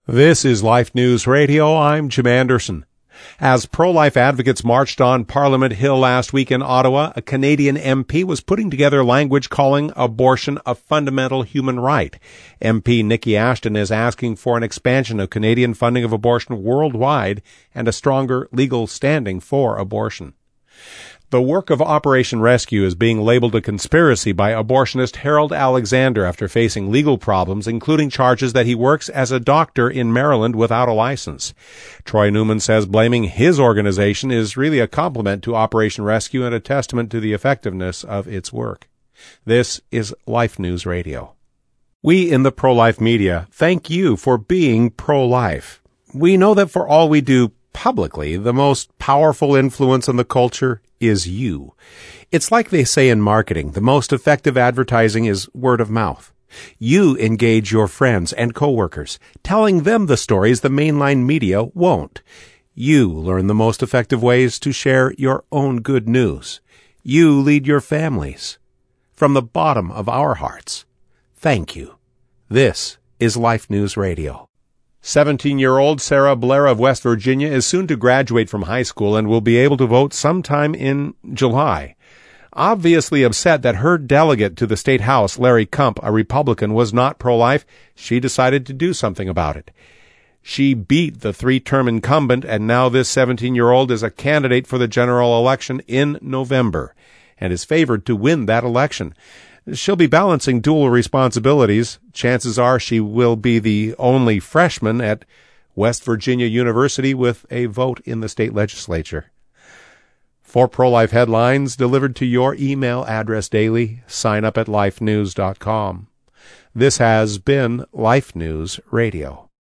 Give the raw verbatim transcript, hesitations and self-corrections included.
This is Life News Radio. I'm Jim Anderson. As pro-life advocates marched on Parliament Hill last week in Ottawa, a Canadian M P was putting together language calling abortion a fundamental human right. M P Nikki Ashton is asking for an expansion of Canadian funding of abortion worldwide and a stronger legal standing for abortion. The work of Operation Rescue is being labeled a conspiracy by abortionist Harold Alexander after facing legal problems, including charges that he works as a doctor in Maryland without a license. Troy Newman says blaming his organization is really a compliment to Operation Rescue and a testament to the effectiveness of its work. This is Life News Radio. We in the pro-life media thank you for being pro-life. We know that for all we do publicly, the most powerful influence on the culture is you. It's like they say in marketing, the most effective advertising is word of mouth. You engage your friends and coworkers, telling them the stories the mainline media won't. You learn the most effective ways to share your own good news. You lead your families. From the bottom of our hearts, thank you. This is Life News Radio. seventeen-year-old Sarah Blair of West Virginia is soon to graduate from high school and will be able to vote sometime in July. Obviously upset that her delegate to the state house, Larry Kump, a Republican, was not pro-life, she decided to do something about it. She beat the three-term incumbent, and now this seventeen-year-old is a candidate for the general election in November and is favored to win that election. She'll be balancing dual responsibilities. Chances are she will be the only freshman at West Virginia University with a vote in the state legislature. For pro-life headlines delivered to your email address daily, sign up at life news dot com. This has been Life News Radio.